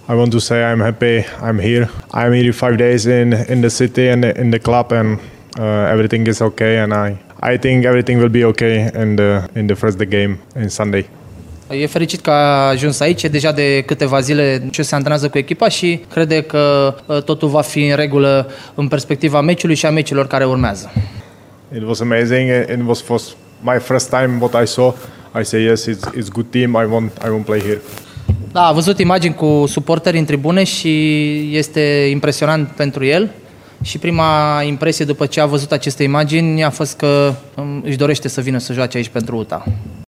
I want to say I'm happy I'm here. I'm here 5 days in the city and in the club, and everything is okay, and I think everything will be okay in the first game in Sunday. E fericit că a ajuns aici, deja de câteva zile ce se antrenează cu echipa și crede că totul va fi în regulă în perspectiva meciului și a meciurilor care urmează. It was amazing. It was my first time what I saw. I say yes, it's good team. I want play here. Da, a văzut imagini cu suporteri în tribune și este impresionant pentru el. Și prima impresie după ce a văzut aceste imagini a fost că își dorește să vină să joace aici pentru UTA.